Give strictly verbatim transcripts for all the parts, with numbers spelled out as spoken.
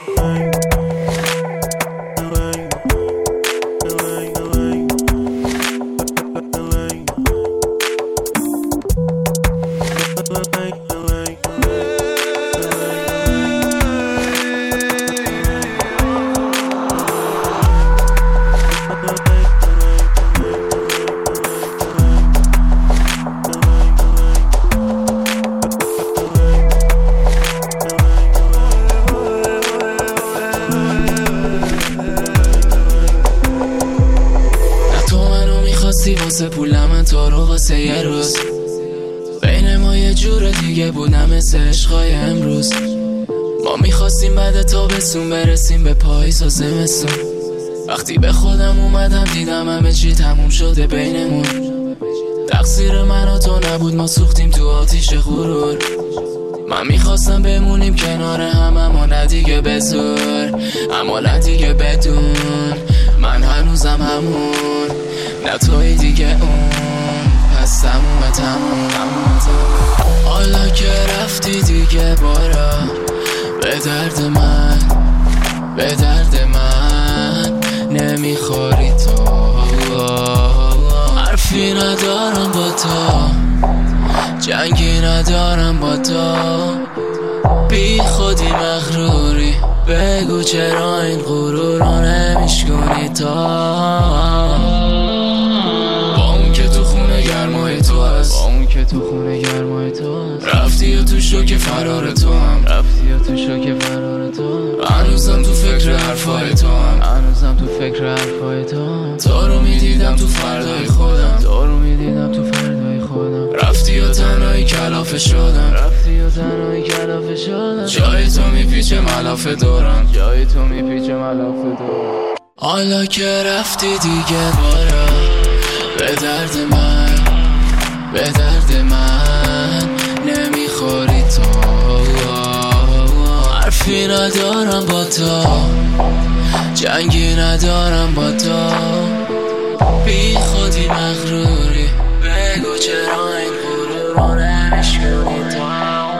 واسه پولم تو رو واسه یه روز، بین ما یه جور دیگه بودم مثل عشقای امروز. ما میخواستیم بعد تابستون برسیم به پاییز و زمستون. وقتی به خودم اومدم دیدم همه چی تموم شده بینمون. تقصیر من و تو نبود، ما سوختیم تو آتیش غرور. من میخواستم بمونیم کنار هم اما نه دیگه به زور، اما نه دیگه بدون. من هنوزم همون، نه توی دیگه اون، پس تمومه تموم. حالا که رفتی دیگه بارا به درد من، به درد من نمیخوری تو. حرفی ندارم با تو، جنگی ندارم با تو. بی خودی مغروری، بگو چرا این غرور رو نمیشکنی تا. با اون که تو خونه گرمای تو هست، با اون که تو خونه گرمای تو هست. رفتی و تو شوک فرار تو هم، رفتی و تو شوک فرار تو هم. هنوزم تو فکر حرفای تو هم، هنوزم تو فکر حرفای تو هم. تو رو میدیدم تو فردای خودم، تو رو میدیدم تو فردای خودم. رفتی و تنهایی کلافه شدم، رفتی و تنهایی کلافه شدم. جای تو میپیچه ملافه دورم، جای تو میپیچه ملافه دورم. حالا که رفتی دیگه بارا به درد من، به درد من نمیخوری تو. حرفی ندارم با تو، جنگی ندارم با تو. بی خودی مغروری، بگو چرا این غرور رو نمیشکنی تو.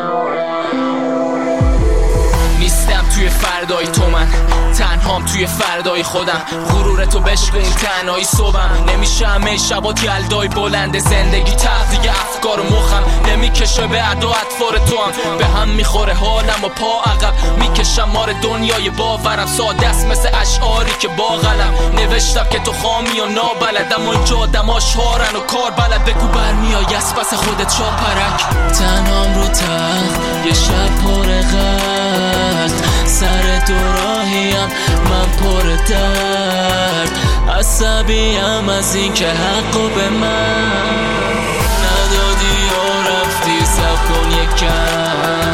نیستم توی فردای تو، من تنهام توی فردای خودم. غرور تو بشکن تنهایی صبحم، نمیشه همه شبات یلدای بلند زندگی. تغذیه افکار و مخم نمیکشه به ادا اطفار تو هم. به هم میخوره حالم و پا عقب میکشم مار دنیای باورم. ساده است مثل اشعاری که با قلم نوشتم که تو خامی و نابلدم. اونجا آدماش هارن و کار بلد. بگو برمیای از پس خودت چاپرک. تنهام رو تخت یه شب پر غرد، سر دوراهیم من پر درد. عصبیم از این که حقو به من ندادی و رفتی. سب کن یکم